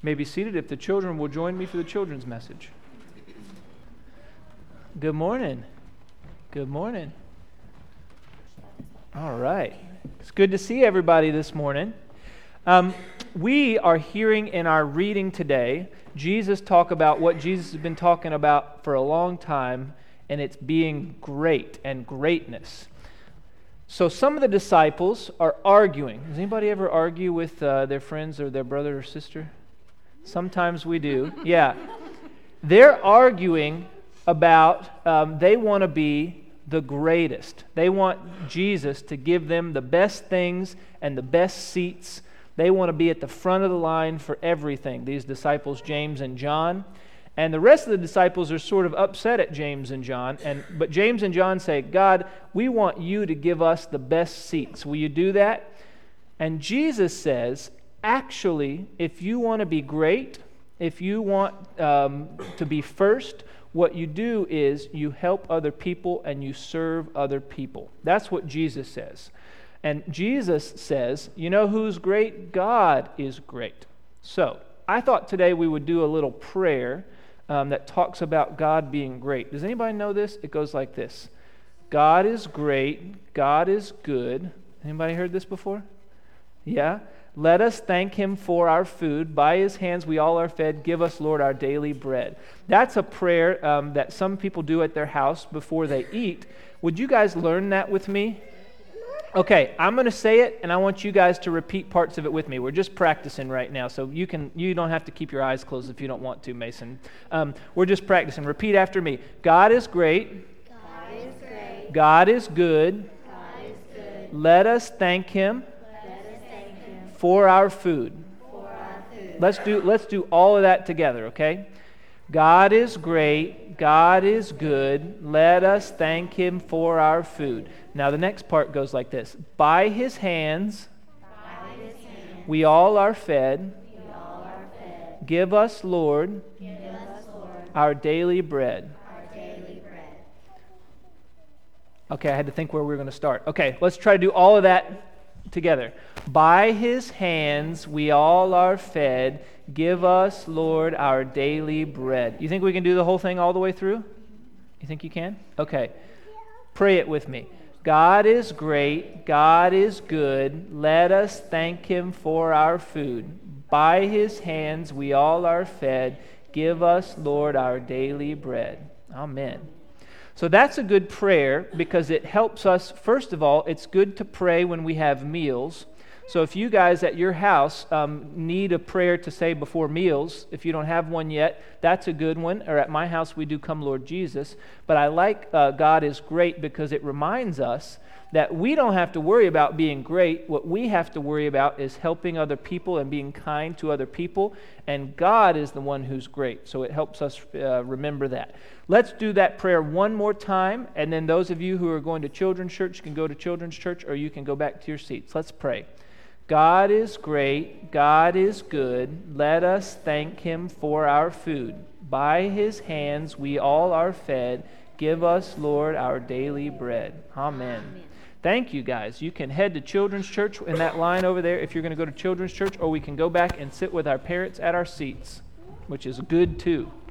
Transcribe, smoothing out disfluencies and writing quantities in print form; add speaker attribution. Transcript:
Speaker 1: may be seated if the children will join me for the children's message. Good morning. Good morning. All right. It's good to see everybody this morning. We are hearing in our reading today Jesus talk about what Jesus has been talking about for a long time, and it's being great and greatness. So some of the disciples are arguing. Does anybody ever argue with their friends or their brother or sister? Sometimes we do. Yeah. They're arguing about they want to be the greatest. They want Jesus to give them the best things and the best seats. They want to be at the front of the line for everything. These disciples, James and John. And the rest of the disciples are sort of upset at James and John. But James and John say, God, we want you to give us the best seats. Will you do that? And Jesus says, actually, if you want to be great, if you want to be first, what you do is you help other people and you serve other people. That's what Jesus says. And Jesus says, you know who's great? God is great. So I thought today we would do a little prayer that talks about God being great. Does anybody know this? It goes like this. God is great. God is good. Anybody heard this before? Yeah? Let us thank Him for our food. By His hands we all are fed. Give us, Lord, our daily bread. That's a prayer that some people do at their house before they eat. Would you guys learn that with me? Okay, I'm going to say it, and I want you guys to repeat parts of it with me. We're just practicing right now, so you don't have to keep your eyes closed if you don't want to, Mason. We're just practicing. Repeat after me. God is great.
Speaker 2: God is great.
Speaker 1: God is good.
Speaker 2: God is good.
Speaker 1: Let us thank Him for our food. Let's do all of that together, okay? God is great. God is good. Let us thank Him for our food. Now the next part goes like this. By His hands, we all are fed. Give us, Lord, our daily bread. Okay, I had to think where we were going to start. Okay, let's try to do all of that together. By His hands we all are fed. Give us, Lord, our daily bread. You think we can do the whole thing all the way through? You think you can? Okay. Pray it with me. God is great. God is good. Let us thank Him for our food. By His hands we all are fed. Give us, Lord, our daily bread. Amen. So that's a good prayer because it helps us. First of all, it's good to pray when we have meals. So if you guys at your house need a prayer to say before meals, if you don't have one yet, that's a good one. Or at my house, we do Come Lord Jesus. But I like God is great because it reminds us that we don't have to worry about being great. What we have to worry about is helping other people and being kind to other people. And God is the one who's great. So it helps us remember that. Let's do that prayer one more time. And then those of you who are going to children's church can go to children's church or you can go back to your seats. Let's pray. God is great. God is good. Let us thank Him for our food. By His hands we all are fed. Give us, Lord, our daily bread. Amen. Thank you, guys. You can head to children's church in that line over there if you're going to go to children's church, or we can go back and sit with our parents at our seats, which is good too.